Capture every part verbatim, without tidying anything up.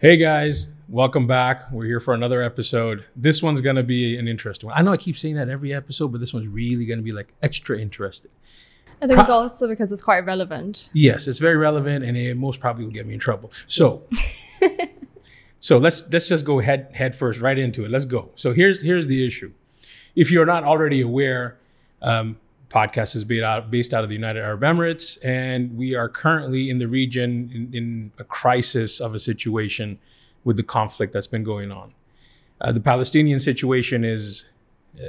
Hey guys, welcome back. We're here for another episode. This one's going to be an interesting one. I know I keep saying that every episode, but this one's really going to be like extra interesting. I think Pro- it's also because it's quite relevant. Yes, it's very relevant, and it most probably will get me in trouble. So, so let's let's just go head head first right into it. Let's go. So here's here's the issue. If you're not already aware, um, podcast is based out, based out of the United Arab Emirates, and we are currently in the region in, in a crisis of a situation with the conflict that's been going on. Uh, the Palestinian situation is uh,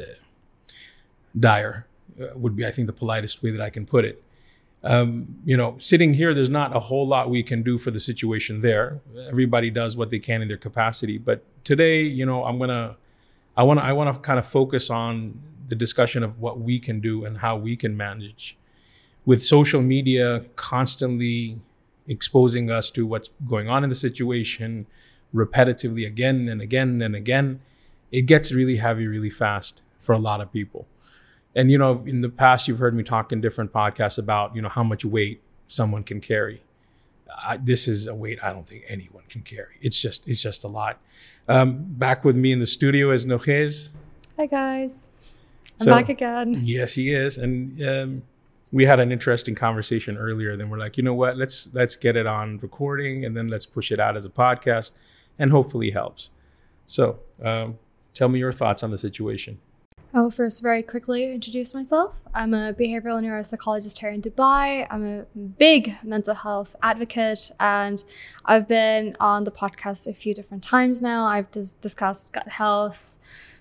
dire, uh, would be, I think, the politest way that I can put it. Um, you know, sitting here, there's not a whole lot we can do for the situation there. Everybody does what they can in their capacity. But today, you know, I'm gonna, I want to, I want to kind of focus on the discussion of what we can do and how we can manage. With social media constantly exposing us to what's going on in the situation repetitively again and again and again, it gets really heavy really fast for a lot of people. And, you know, in the past, you've heard me talk in different podcasts about, you know, how much weight someone can carry. I, this is a weight I don't think anyone can carry. It's just, it's just a lot. Um, back with me in the studio is Nogez. Hi, guys. I'm So, back again. Yes, he is. And um, we had an interesting conversation earlier. Then we're like, you know what? Let's let's get it on recording, and then let's push it out as a podcast, and hopefully it helps. So um, tell me your thoughts on the situation. I'll first very quickly introduce myself. I'm a behavioral neuropsychologist here in Dubai. I'm a big mental health advocate, and I've been on the podcast a few different times now. I've dis- discussed gut health,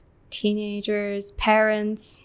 teenagers, parents,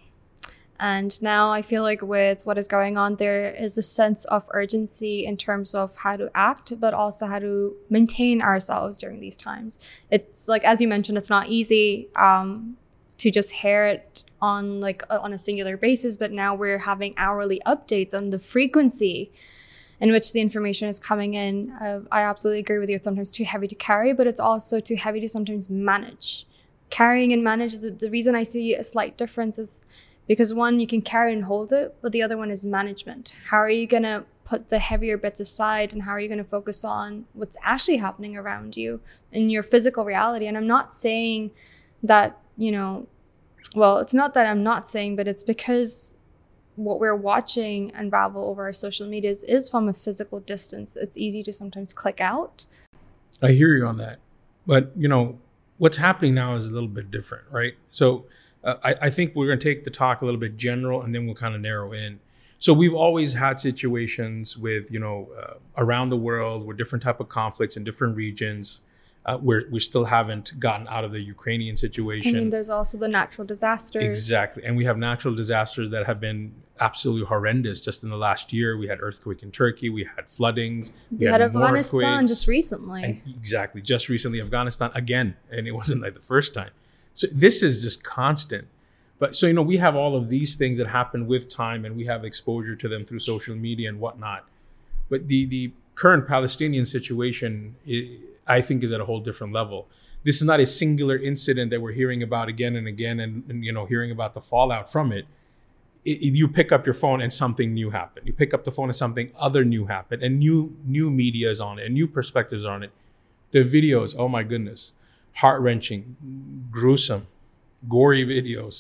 and now I feel like with what is going on, there is a sense of urgency in terms of how to act, but also how to maintain ourselves during these times. It's like, as you mentioned, it's not easy um, to just hear it on like on a singular basis, but now we're having hourly updates on the frequency in which the information is coming in. Uh, I absolutely agree with you. It's sometimes too heavy to carry, but it's also too heavy to sometimes manage. Carrying and manage, the, the reason I see a slight difference is because one, you can carry and hold it, but the other one is management. How are you going to put the heavier bits aside, and how are you going to focus on what's actually happening around you in your physical reality? And I'm not saying that, you know, well, it's not that I'm not saying, but it's because what we're watching unravel over our social medias is from a physical distance. It's easy to sometimes click out. I hear you on that. But, you know, what's happening now is a little bit different, right? So uh, I, I think we're going to take the talk a little bit general, and then we'll kind of narrow in. So we've always had situations with, you know, uh, around the world with different type of conflicts in different regions. Uh, where we still haven't gotten out of the Ukrainian situation. I mean, there's also the natural disasters. Exactly. And we have natural disasters that have been absolutely horrendous. Just in the last year, we had earthquake in Turkey, we had floodings. We, we had, had Afghanistan just recently. And exactly. Just recently, Afghanistan again. And it wasn't like the first time. So this is just constant. But so, you know, we have all of these things that happen with time, and we have exposure to them through social media and whatnot. But the, the current Palestinian situation is, I think, is at a whole different level. This is not a singular incident that we're hearing about again and again and, and you know, hearing about the fallout from it. It, it. You pick up your phone and something new happened. You pick up the phone and something other new happened, and new new media is on it, and new perspectives are on it. The videos, oh my goodness, heart-wrenching, gruesome, gory videos.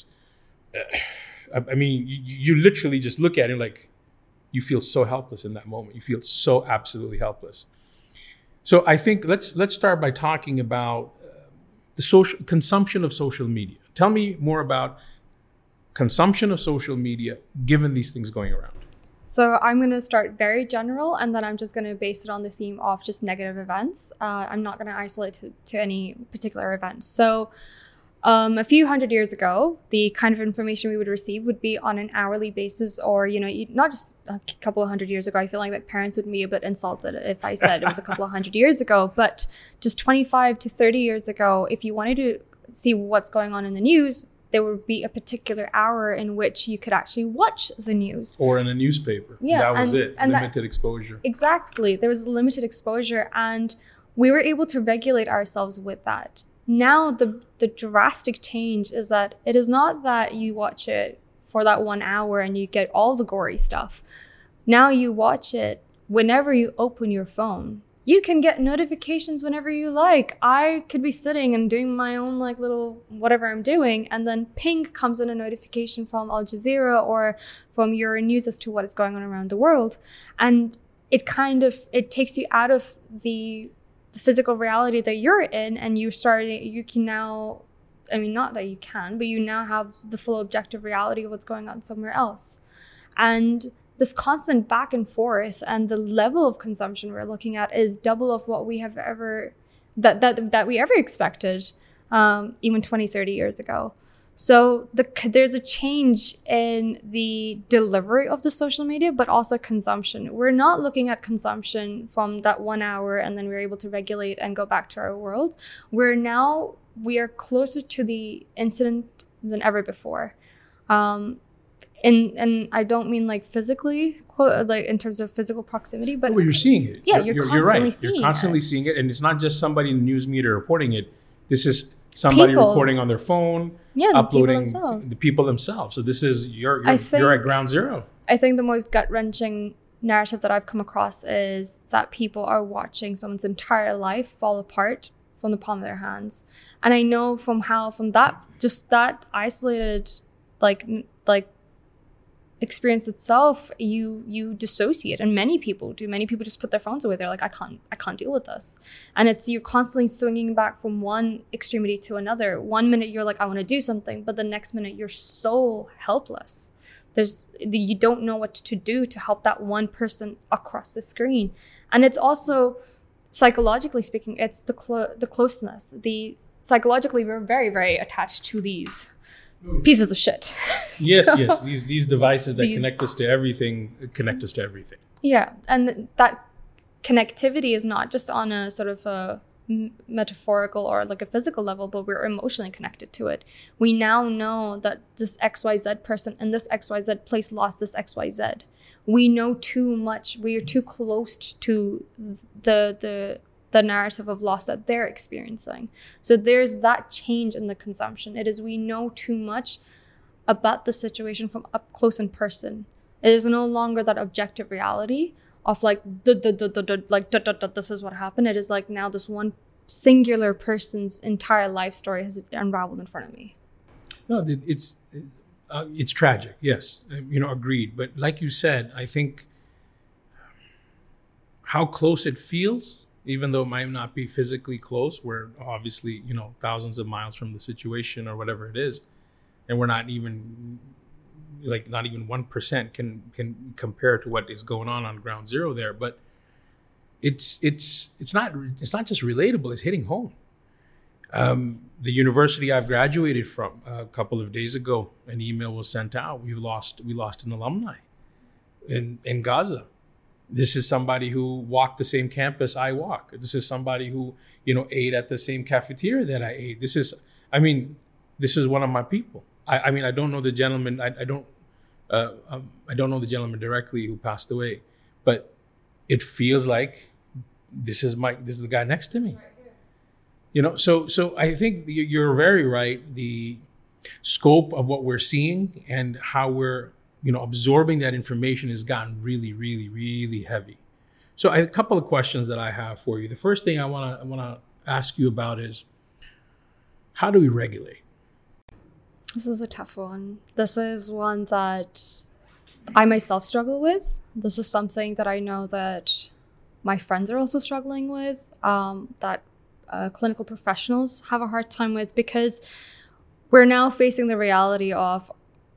I, I mean, you, you literally just look at it like you feel so helpless in that moment. You feel so absolutely helpless. So I think let's let's start by talking about uh, the social consumption of social media. Tell me more about consumption of social media given these things going around. So I'm going to start very general, and then I'm just going to base it on the theme of just negative events. Uh, I'm not going to isolate to, to any particular event. So Um, a few hundred years ago, the kind of information we would receive would be on an hourly basis, or, you know, not just a couple of hundred years ago. I feel like my parents would be a bit insulted if I said it was a couple of hundred years ago, but just twenty-five to thirty years ago, if you wanted to see what's going on in the news, there would be a particular hour in which you could actually watch the news. Or in a newspaper. Yeah, that was and, it. And limited that, exposure. Exactly. There was limited exposure, and we were able to regulate ourselves with that. Now, the the drastic change is that it is not that you watch it for that one hour and you get all the gory stuff. Now you watch it whenever you open your phone. You can get notifications whenever you like. I could be sitting and doing my own like little whatever I'm doing, and then ping comes in a notification from Al Jazeera or from Euronews as to what is going on around the world. And it kind of, it takes you out of the, the physical reality that you're in, and you start, you can now, I mean, not that you can, but you now have the full objective reality of what's going on somewhere else. And this constant back and forth and the level of consumption we're looking at is double of what we have ever, that that, that we ever expected, um, even twenty, thirty years ago. So the, there's a change in the delivery of the social media, but also consumption. We're not looking at consumption from that one hour and then we're able to regulate and go back to our world. We're now, we are closer to the incident than ever before. Um, And and I don't mean like physically, like in terms of physical proximity, but well, you're seeing it. Yeah, you're, you're, you're constantly right. seeing You're constantly it. seeing it, and it's not just somebody in the news media reporting it. This is somebody People's. reporting on their phone, yeah, the uploading people themselves. the people themselves. So this is you're I you're, think, you're at ground zero. I think the most gut wrenching narrative that I've come across is that people are watching someone's entire life fall apart from the palm of their hands, and I know from how from that just that isolated like like. experience itself, you you dissociate, and many people do. Many people just put their phones away. They're like, I can't, I can't deal with this. And it's you're constantly swinging back from one extremity to another. One minute you're like, I want to do something, but the next minute you're so helpless. There's you don't know what to do to help that one person across the screen. And it's also psychologically speaking, it's the clo- the closeness. The psychologically, we're very very attached to these pieces of shit. Yes, so, yes. These these devices that these, connect us to everything connect us to everything. Yeah, and that connectivity is not just on a sort of a metaphorical or like a physical level, but we're emotionally connected to it. We now know that this X Y Z person in this X Y Z place lost this X Y Z. We know too much. We are too close to the the the narrative of loss that they're experiencing. So there's that change in the consumption. It is we know too much about the situation from up close in person. It is no longer that objective reality of like, duh, duh, duh, duh, duh, like duh, duh, duh, this is what happened. It is like now this one singular person's entire life story has unraveled in front of me. No, it's uh, it's tragic. Yes, you know, agreed. But like you said, I think how close it feels, even though it might not be physically close, we're obviously, you know, thousands of miles from the situation or whatever it is, and we're not even like not even one percent can can compare to what is going on on ground zero there. But it's it's it's not it's not just relatable; it's hitting home. Um, the university I've graduated from a couple of days ago, an email was sent out. We've lost we lost an alumni in in Gaza. This is somebody who walked the same campus I walk. This is somebody who, you know, ate at the same cafeteria that I ate. This is, I mean, this is one of my people. I, I mean, I don't know the gentleman. I, I don't, uh, um, I don't know the gentleman directly who passed away, but it feels like this is my, this is the guy next to me. You know, so so I think you're very right. The scope of what we're seeing and how we're, you know, absorbing that information has gotten really, really, really heavy. So I, a couple of questions that I have for you. The first thing I want to I want to ask you about is, how do we regulate? This is a tough one. This is one that I myself struggle with. This is something that I know that my friends are also struggling with, um, that uh, clinical professionals have a hard time with, because we're now facing the reality of,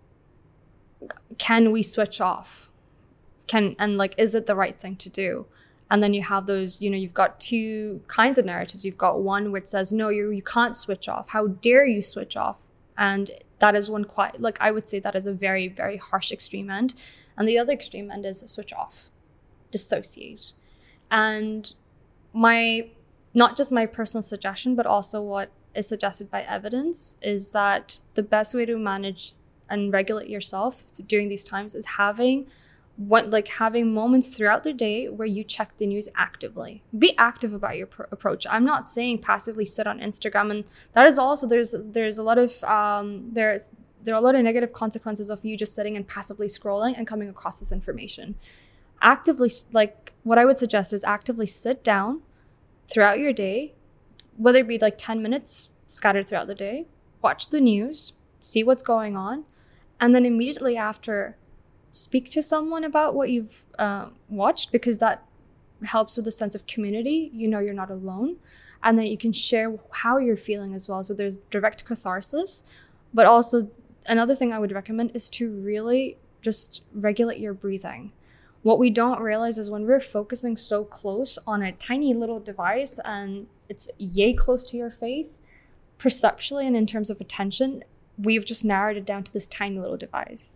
can we switch off? Can and like, is it the right thing to do? And then you have those, you know, you've got two kinds of narratives. You've got one which says, no, you you can't switch off. How dare you switch off? And that is one quite, like, I would say that is a very, very harsh extreme end. And the other extreme end is switch off, dissociate. And my, not just my personal suggestion, but also what is suggested by evidence is that the best way to manage and regulate yourself during these times is having what like having moments throughout the day where you check the news actively. Be active about your pro- approach. I'm not saying passively sit on Instagram, and that is also there's there's a lot of um there's there are a lot of negative consequences of you just sitting and passively scrolling and coming across this information. Actively, like what I would suggest is actively sit down throughout your day, whether it be like ten minutes scattered throughout the day, watch the news, see what's going on, and then immediately after, speak to someone about what you've uh, watched, because that helps with a sense of community. You know you're not alone, and then you can share how you're feeling as well. So there's direct catharsis, but also another thing I would recommend is to really just regulate your breathing. What we don't realize is when we're focusing so close on a tiny little device and it's yay close to your face, perceptually and in terms of attention, we've just narrowed it down to this tiny little device.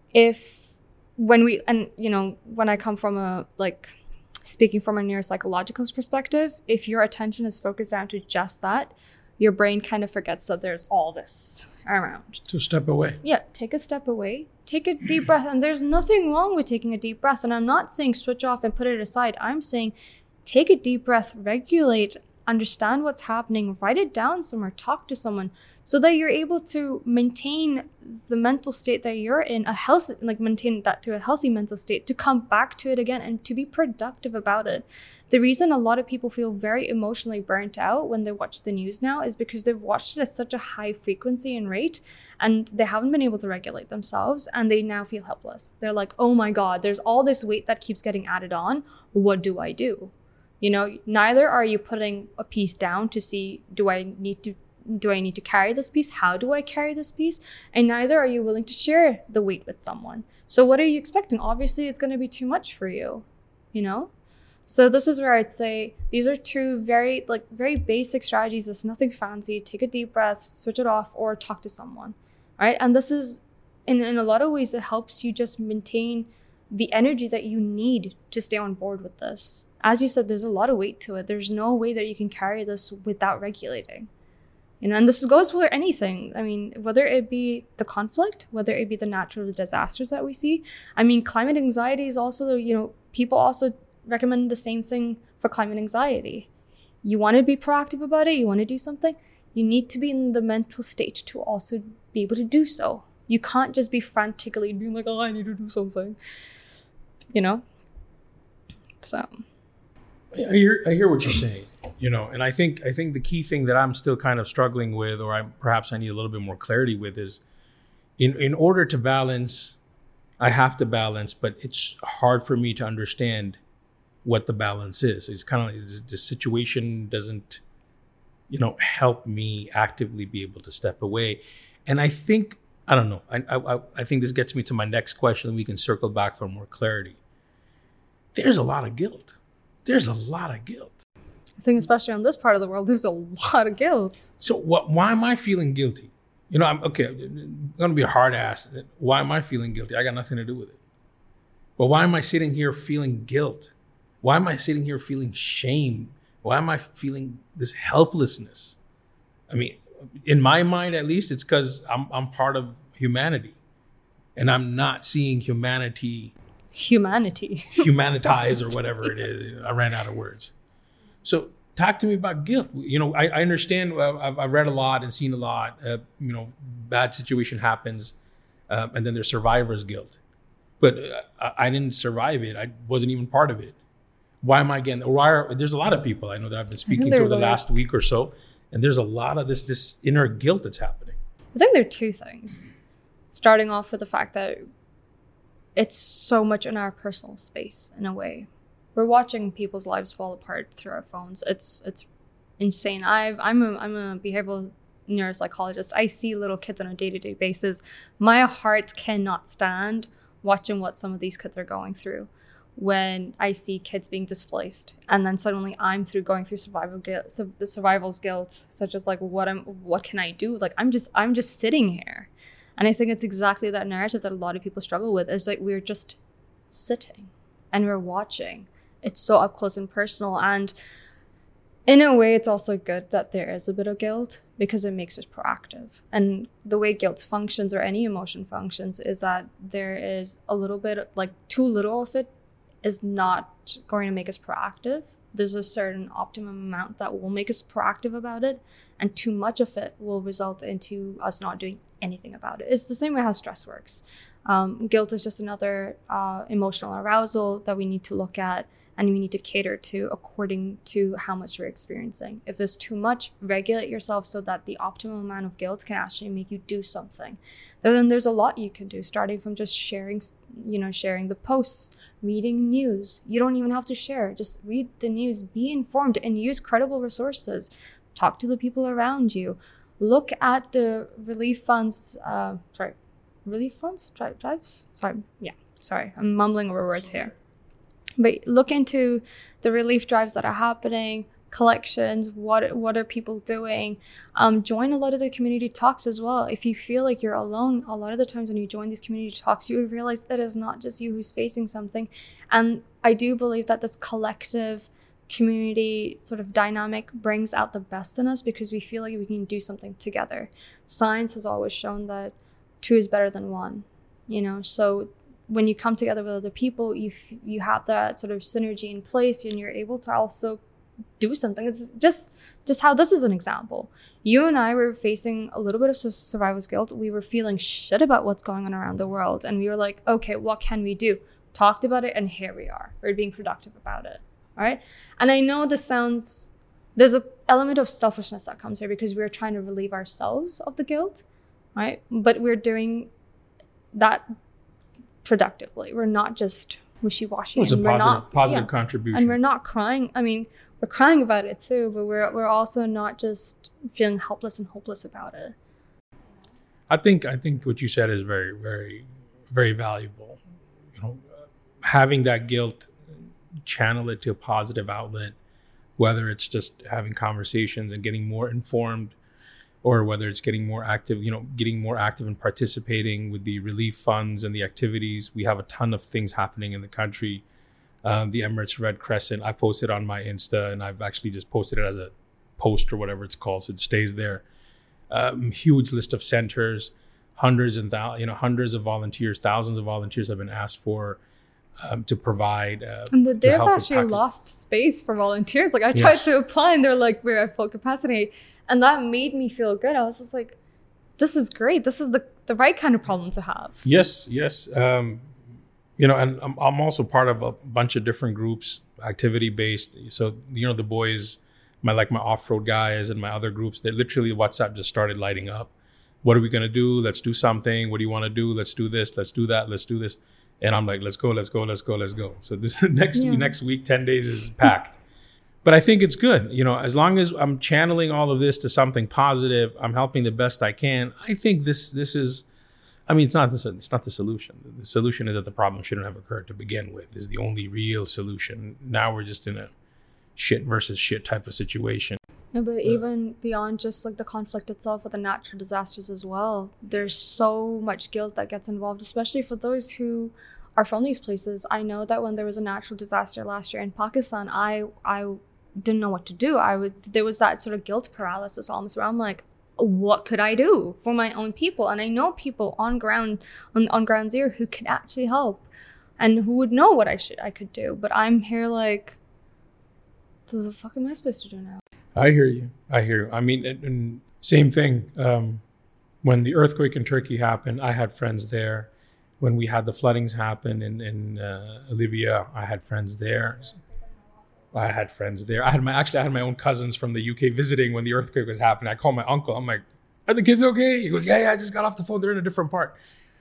If when we, and you know, when I come from a, like speaking from a neuropsychological perspective, if your attention is focused down to just that, your brain kind of forgets that there's all this around. So step away. Yeah, take a step away, take a deep breath. And there's nothing wrong with taking a deep breath. And I'm not saying switch off and put it aside. I'm saying take a deep breath, regulate, understand what's happening, write it down somewhere, talk to someone, so that you're able to maintain the mental state that you're in, a healthy, like maintain that to a healthy mental state, to come back to it again and to be productive about it. The reason a lot of people feel very emotionally burnt out when they watch the news now is because they've watched it at such a high frequency and rate, and they haven't been able to regulate themselves, and they now feel helpless. They're like, oh my God, there's all this weight that keeps getting added on. What do I do? You know, neither are you putting a piece down to see, do I need to do I need to carry this piece? How do I carry this piece? And neither are you willing to share the weight with someone. So what are you expecting? Obviously, it's going to be too much for you, you know? So this is where I'd say these are two very, like, very basic strategies. It's nothing fancy. Take a deep breath, switch it off, or talk to someone, right? And this is, in, in a lot of ways, it helps you just maintain the energy that you need to stay on board with this. As you said, there's a lot of weight to it. There's no way that you can carry this without regulating. You know, and this goes for anything. I mean, whether it be the conflict, whether it be the natural disasters that we see. I mean, climate anxiety is also, you know, people also recommend the same thing for climate anxiety. You want to be proactive about it, you want to do something, you need to be in the mental state to also be able to do so. You can't just be frantically being like, oh, I need to do something. You know? So... I hear, I hear what you're saying, you know, and I think I think the key thing that I'm still kind of struggling with, or I perhaps I need a little bit more clarity with, is in, in order to balance, I have to balance, but it's hard for me to understand what the balance is. It's kind of like the situation doesn't, you know, help me actively be able to step away. And I think, I don't know, I I, I think this gets me to my next question, and we can circle back for more clarity. There's a lot of guilt. There's a lot of guilt. I think especially on this part of the world, there's a lot of guilt. So what? Why am I feeling guilty? You know, I'm okay. I'm going to be a hard ass. Why am I feeling guilty? I got nothing to do with it. But why am I sitting here feeling guilt? Why am I sitting here feeling shame? Why am I feeling this helplessness? I mean, in my mind, at least, it's because I'm I'm part of humanity, and I'm not seeing humanity. Humanity. Humanitize or whatever it is. I ran out of words. So talk to me about guilt. You know, I, I understand. I've, I've read a lot and seen a lot. Uh, you know, bad situation happens, uh, and then there's survivor's guilt. But uh, I, I didn't survive it. I wasn't even part of it. Why am I getting? Why are there's a lot of people I know that I've been speaking to over the like, last week or so, and there's a lot of this this inner guilt that's happening. I think there are two things. Starting off with the fact that it's so much in our personal space in a way. We're watching people's lives fall apart through our phones. It's it's insane. I've I'm a I'm a behavioral neuropsychologist. I see little kids on a day-to-day basis. My heart cannot stand watching what some of these kids are going through. When I see kids being displaced, and then suddenly I'm through going through survival guilt, so the survival's guilt, such as like what I'm what can I do? Like I'm just I'm just sitting here. And I think it's exactly that narrative that a lot of people struggle with, is like we're just sitting and we're watching. It's so up close and personal. And in a way, it's also good that there is a bit of guilt, because it makes us proactive. And the way guilt functions, or any emotion functions, is that there is a little bit, like too little of it is not going to make us proactive. There's a certain optimum amount that will make us proactive about it, and too much of it will result into us not doing anything about it. It's the same way how stress works. Um, guilt is just another uh, emotional arousal that we need to look at and we need to cater to according to how much we're experiencing. If there's too much, regulate yourself so that the optimal amount of guilt can actually make you do something. Then there's a lot you can do, starting from just sharing, you know, sharing the posts, reading news. You don't even have to share, just read the news, be informed, and use credible resources. Talk to the people around you. Look at the relief funds, uh, sorry, relief funds, drive, drives, sorry, yeah, sorry, I'm mumbling over words here. But look into the relief drives that are happening, collections, what what are people doing? Um, join a lot of the community talks as well. If you feel like you're alone, a lot of the times when you join these community talks, you would realize that it's not just you who's facing something. And I do believe that this collective community sort of dynamic brings out the best in us because we feel like we can do something together. Science has always shown that two is better than one, you know, so when you come together with other people, you f- you have that sort of synergy in place and you're able to also do something. It's just just how this is an example. You and I were facing a little bit of survivor's guilt. We were feeling shit about what's going on around the world. And we were like, okay, what can we do? Talked about it and here we are. We're being productive about it. All right. And I know this sounds, there's an element of selfishness that comes here because we're trying to relieve ourselves of the guilt, right? But we're doing that productively. We're not just wishy-washy. It's a and we're positive, not, positive yeah. contribution. And we're not crying. I mean, we're crying about it too, but we're we're also not just feeling helpless and hopeless about it. I think I think what you said is very, very, very valuable. You know, having that guilt, channel it to a positive outlet, whether it's just having conversations and getting more informed, or whether it's getting more active, you know, getting more active and participating with the relief funds and the activities. We have a ton of things happening in the country. Um, the Emirates Red Crescent, I posted on my Insta, and I've actually just posted it as a post or whatever it's called, so it stays there. Um, huge list of centers, hundreds and thou- you know, hundreds of volunteers, thousands of volunteers have been asked for um, to provide. Uh, and the, they've actually package. lost space for volunteers. Like I tried yes. to apply, and they're like, we're at full capacity. And that made me feel good. I was just like, this is great. This is the, the right kind of problem to have. Yes, yes. Um, you know, and I'm, I'm also part of a bunch of different groups, activity-based. So, you know, the boys, my like my off-road guys and my other groups, they literally, WhatsApp just started lighting up. What are we going to do? Let's do something. What do you want to do? Let's do this. Let's do that. Let's do this. And I'm like, let's go, let's go, let's go, let's go. So this next yeah. next week, ten days is packed. But I think it's good, you know, as long as I'm channeling all of this to something positive, I'm helping the best I can. I think this this is, I mean, it's not this, it's not the solution. The solution is that the problem shouldn't have occurred to begin with. Is the only real solution. Now we're just in a shit versus shit type of situation. Yeah, but even beyond just like the conflict itself with the natural disasters as well, there's so much guilt that gets involved, especially for those who are from these places. I know that when there was a natural disaster last year in Pakistan, I I didn't know what to do. I would there was that sort of guilt paralysis almost where I'm like, what could I do for my own people? And I know people on ground on, on ground zero who could actually help and who would know what I should I could do. But I'm here like, what the fuck am I supposed to do now? I hear you. I hear you. I mean, and, and same thing. Um, when the earthquake in Turkey happened, I had friends there. When we had the floodings happen in, in uh, Libya, I had friends there. I had friends there. I had my actually I had my own cousins from the U K visiting when the earthquake was happening. I called my uncle. I'm like, are the kids okay? He goes, yeah, yeah, I just got off the phone. They're in a different part.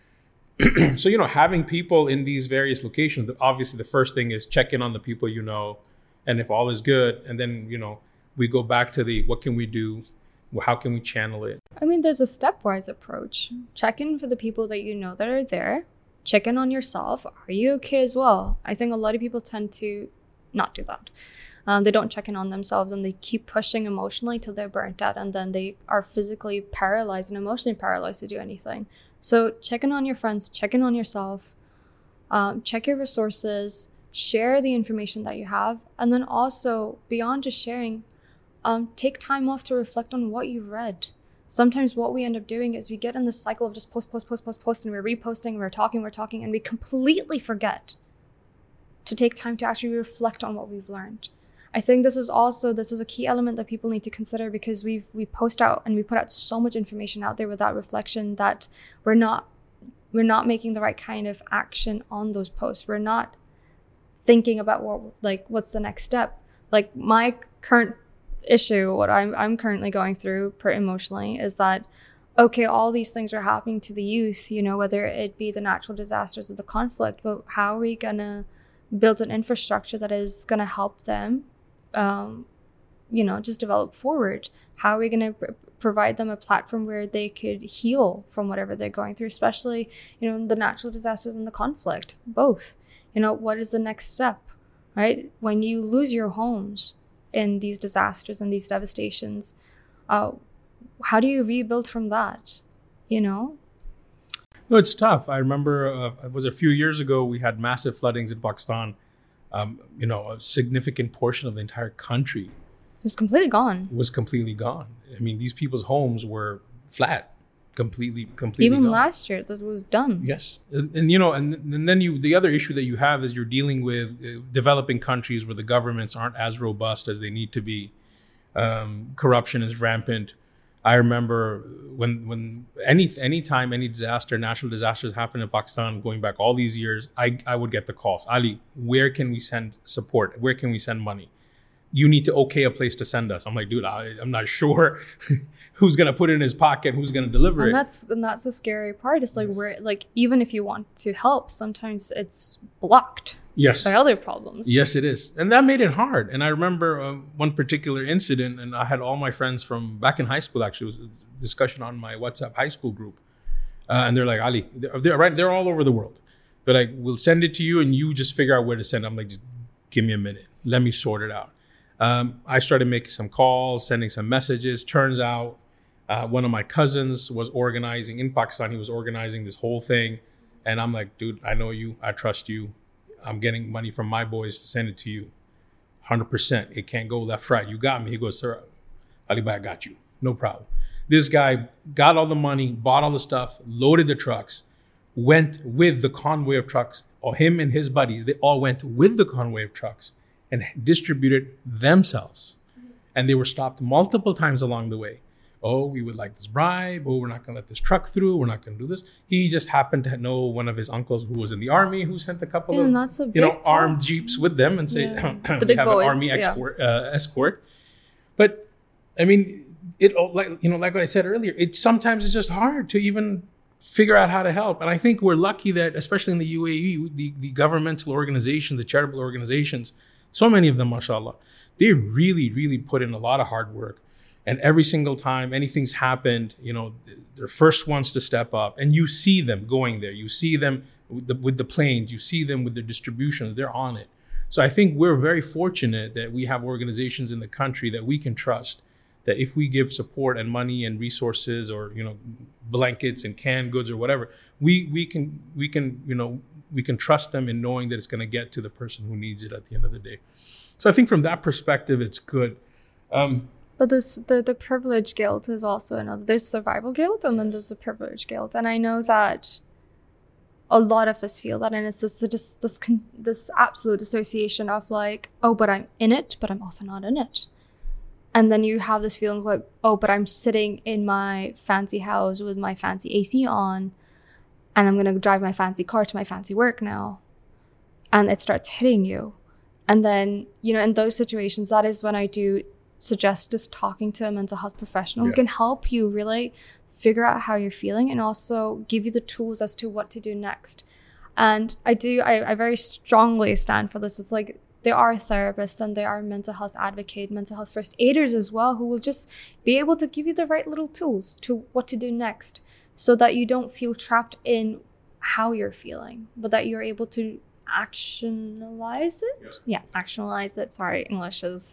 So, you know, having people in these various locations, obviously the first thing is check in on the people you know. And if all is good, and then, you know, we go back to the, what can we do? How can we channel it? I mean, there's a stepwise approach. Check in for the people that you know that are there. Check in on yourself. Are you okay as well? I think a lot of people tend to not do that. Um, they don't check in on themselves and they keep pushing emotionally till they're burnt out, and then they are physically paralyzed and emotionally paralyzed to do anything. So check in on your friends, check in on yourself, um, check your resources, share the information that you have, and then also beyond just sharing, um, take time off to reflect on what you've read. Sometimes what we end up doing is we get in this cycle of just post, post, post, post, post, and we're reposting, we're talking, we're talking, and we completely forget to take time to actually reflect on what we've learned. I think this is also, this is a key element that people need to consider, because we've, we post out and we put out so much information out there without reflection that we're not, we're not making the right kind of action on those posts. We're not thinking about what, like, what's the next step. Like my current issue, what I'm, I'm currently going through per emotionally is that, okay, all these things are happening to the youth, you know, whether it be the natural disasters or the conflict, but how are we going to build an infrastructure that is going to help them, um, you know, just develop forward? How are we going to pr- provide them a platform where they could heal from whatever they're going through, especially, you know, the natural disasters and the conflict, both? You know, what is the next step, right? When you lose your homes in these disasters and these devastations, uh, how do you rebuild from that, you know? No, it's tough. I remember uh, it was a few years ago, we had massive floodings in Pakistan. Um, you know, a significant portion of the entire country It was completely gone. was completely gone. I mean, these people's homes were flat, completely, completely Even gone. last year, that was done. Yes. And, and, you know, and, and then you, the other issue that you have is you're dealing with uh, developing countries where the governments aren't as robust as they need to be. Um, corruption is rampant. I remember when when any any time any disaster, natural disasters happen in Pakistan, going back all these years, I, I would get the calls. Ali, where can we send support? Where can we send money? You need to okay a place to send us. I'm like, dude, I, I'm not sure who's gonna put it in his pocket, who's gonna deliver And it. that's and that's the scary part. It's like where like even if you want to help, sometimes it's blocked Yes. by other problems. Yes, it is. And that made it hard. And I remember uh, one particular incident, and I had all my friends from back in high school, actually, it was a discussion on my WhatsApp high school group. Uh, and they're like, Ali, they're, they're, right, they're all over the world. They're like, we'll send it to you and you just figure out where to send it. I'm like, just give me a minute. Let me sort it out. Um, I started making some calls, sending some messages. Turns out uh, one of my cousins was organizing in Pakistan. He was organizing this whole thing. And I'm like, dude, I know you. I trust you. I'm getting money from my boys to send it to you. one hundred percent. It can't go left, right. You got me. He goes, sir, Ali Bhai, I got you. No problem. This guy got all the money, bought all the stuff, loaded the trucks, went with the convoy of trucks, or him and his buddies, they all went with the convoy of trucks and distributed themselves. And they were stopped multiple times along the way. Oh, we would like this bribe. Oh, we're not going to let this truck through. We're not going to do this. He just happened to know one of his uncles who was in the army who sent a couple Yeah, of and that's a you big know part. armed jeeps with them and say, Yeah. we The big have boys, an army yeah. export, uh, escort. But I mean, it like you know, like what I said earlier, it sometimes it's just hard to even figure out how to help. And I think we're lucky that, especially in the U A E, the, the governmental organizations, the charitable organizations, so many of them, mashallah, they really, really put in a lot of hard work. And every single time anything's happened, you know, they're first ones to step up. And you see them going there. You see them with the, with the planes. You see them with their distributions. They're on it. So I think we're very fortunate that we have organizations in the country that we can trust, that if we give support and money and resources or, you know, blankets and canned goods or whatever, we we can, we can you know, we can trust them in knowing that it's going to get to the person who needs it at the end of the day. So I think from that perspective, it's good. Um, But this the, the privilege guilt is also another. There's survival guilt and then there's the privilege guilt. And I know that a lot of us feel that, and it's this this this, con- this absolute association of like, oh, but I'm in it, but I'm also not in it. And then you have this feeling like, oh, but I'm sitting in my fancy house with my fancy A C on, and I'm gonna drive my fancy car to my fancy work now. And it starts hitting you. And then, you know, in those situations, that is when I do suggest just talking to a mental health professional Yeah. who can help you really figure out how you're feeling and also give you the tools as to what to do next. And I do, I, I very strongly stand for this. It's like there are therapists and there are mental health advocates, mental health first aiders as well, who will just be able to give you the right little tools to what to do next so that you don't feel trapped in how you're feeling, but that you're able to actionalize it. Yes. Yeah, actionalize it. Sorry, English is...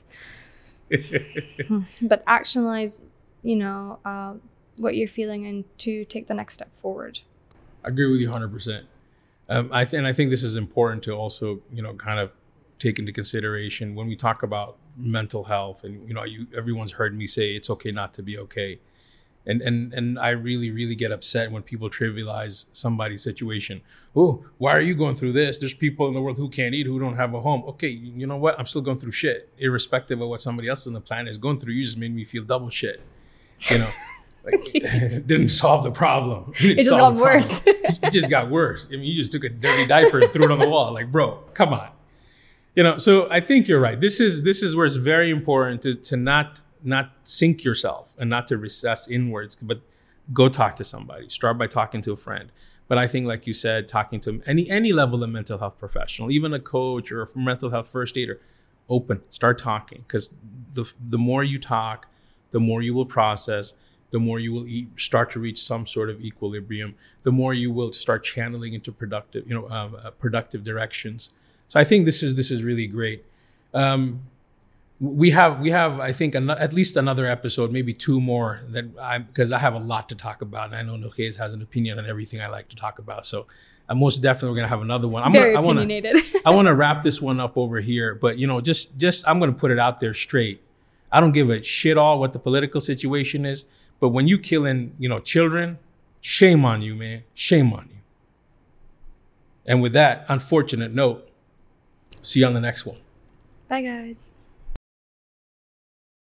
but actionalize, you know, uh, what you're feeling and to take the next step forward. I agree with you one hundred percent. Um, I th- and I think this is important to also, you know, kind of take into consideration when we talk about mental health. And, you know, you everyone's heard me say it's okay not to be okay. And and and I really, really get upset when people trivialize somebody's situation. Oh, why are you going through this? There's people in the world who can't eat, who don't have a home. Okay, you know what? I'm still going through shit, irrespective of what somebody else on the planet is going through. You just made me feel double shit. You know, like, it didn't solve the problem. It just got worse. It just got worse. I mean, you just took a dirty diaper and threw it on the wall. Like, bro, come on. You know, so I think you're right. This is this is where it's very important to to not not sink yourself and not to recess inwards, but go talk to somebody. Start by talking to a friend. But I think, like you said, talking to any any level of mental health professional, even a coach or a mental health first aider, open, start talking, because the the more you talk, the more you will process, the more you will eat, start to reach some sort of equilibrium, the more you will start channeling into productive, you know, uh, uh, productive directions. So I think this is this is really great. Um, we have we have I think an, at least another episode, maybe two more, that I because I have a lot to talk about, and I know Nokez has an opinion on everything I like to talk about. So I'm most definitely we're gonna have another one. I'm Very gonna, opinionated. I want to I want to wrap this one up over here, but you know, just just I'm gonna put it out there straight. I don't give a shit all what the political situation is, but when you killing, you know, children, shame on you, man. Shame on you. And with that unfortunate note, see you on the next one. Bye, guys.